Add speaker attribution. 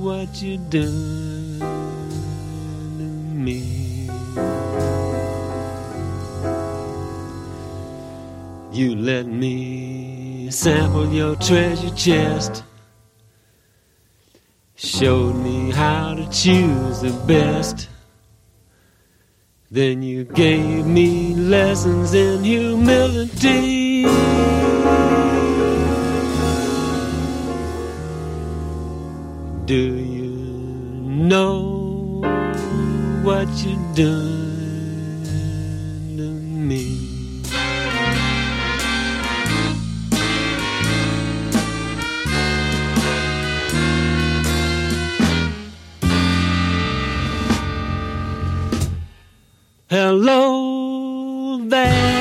Speaker 1: what you done to me. You let me sample your treasure chest, showed me how to choose the best. Then you gave me lessons in humility. Do you know what you done to me? Hello there.